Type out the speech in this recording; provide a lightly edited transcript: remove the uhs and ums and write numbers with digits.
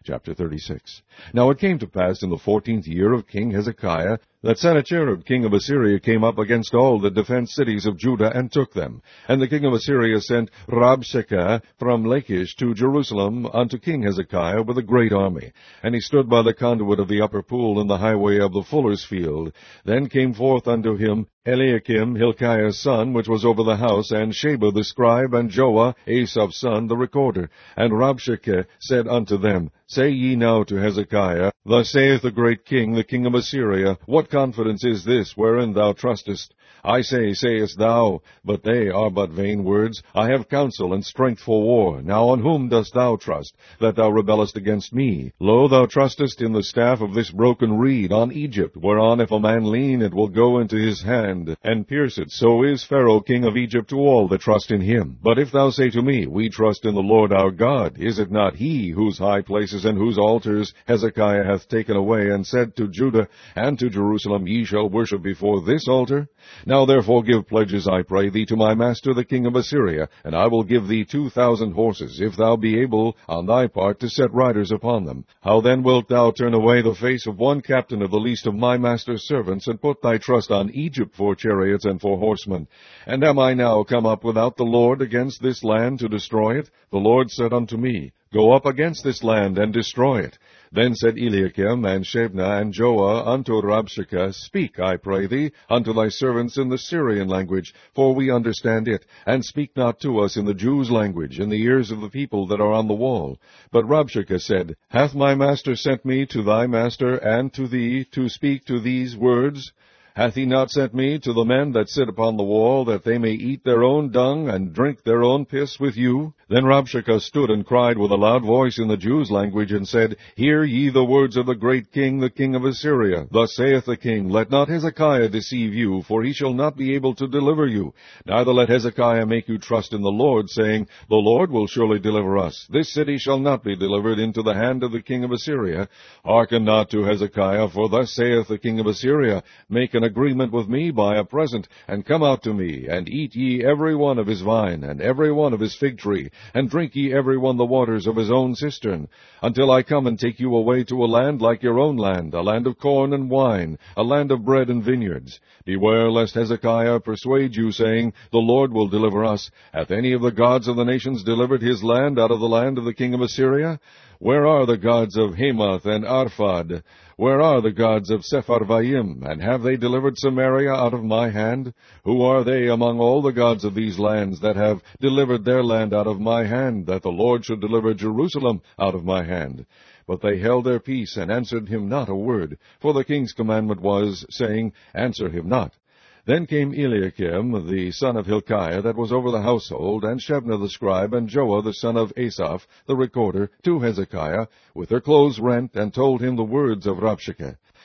Chapter 36. Now it came to pass in the 14th year of King Hezekiah that Sennacherib king of Assyria came up against all the defenced cities of Judah and took them. And the king of Assyria sent Rabshakeh from Lachish to Jerusalem unto King Hezekiah with a great army. And he stood by the conduit of the upper pool in the highway of the fuller's field. Then came forth unto him Eliakim, Hilkiah's son, which was over the house, and Sheba the scribe, and Joah, Asaph's son, the recorder. And Rabshakeh said unto them, Say ye now to Hezekiah, Thus saith the great king, the king of Assyria, What confidence is this wherein thou trustest? I say, sayest thou, but they are but vain words. I have counsel and strength for war. Now on whom dost thou trust, that thou rebellest against me? Lo, thou trustest in the staff of this broken reed, on Egypt, whereon if a man lean, it will go into his hand, and pierce it. So is Pharaoh king of Egypt to all that trust in him. But if thou say to me, We trust in the Lord our God, is it not he whose high places and whose altars Hezekiah hath taken away, and said to Judah and to Jerusalem, Ye shall worship before this altar? Now therefore give pledges, I pray thee, to my master the king of Assyria, and I will give thee 2,000 horses, if thou be able on thy part to set riders upon them. How then wilt thou turn away the face of one captain of the least of my master's servants, and put thy trust on Egypt for chariots and for horsemen? And am I now come up without the Lord against this land to destroy it? The Lord said unto me, Go up against this land, and destroy it. Then said Eliakim, and Shebna, and Joah unto Rabshakeh, Speak, I pray thee, unto thy servants in the Syrian language, for we understand it, and speak not to us in the Jews' language, in the ears of the people that are on the wall. But Rabshakeh said, Hath my master sent me to thy master and to thee to speak to these words? Hath he not sent me to the men that sit upon the wall, that they may eat their own dung, and drink their own piss with you? Then Rabshakeh stood and cried with a loud voice in the Jews' language, and said, Hear ye the words of the great king, the king of Assyria. Thus saith the king, Let not Hezekiah deceive you, for he shall not be able to deliver you. Neither let Hezekiah make you trust in the Lord, saying, The Lord will surely deliver us. This city shall not be delivered into the hand of the king of Assyria. Hearken not to Hezekiah, for thus saith the king of Assyria, Make an agreement with me by a present, and come out to me, and eat ye every one of his vine, and every one of his fig tree, and drink ye every one the waters of his own cistern, until I come and take you away to a land like your own land, a land of corn and wine, a land of bread and vineyards. Beware lest Hezekiah persuade you, saying, The Lord will deliver us. Hath any of the gods of the nations delivered his land out of the land of the king of Assyria? Where are the gods of Hamath and Arphad? Where are the gods of Sepharvaim? And have they delivered Samaria out of my hand? Who are they among all the gods of these lands that have delivered their land out of my hand, that the Lord should deliver Jerusalem out of my hand? But they held their peace, and answered him not a word, for the king's commandment was, saying, Answer him not. Then came Eliakim, the son of Hilkiah, that was over the household, and Shebna the scribe, and Joah the son of Asaph, the recorder, to Hezekiah, with their clothes rent, and told him the words of Rabshakeh.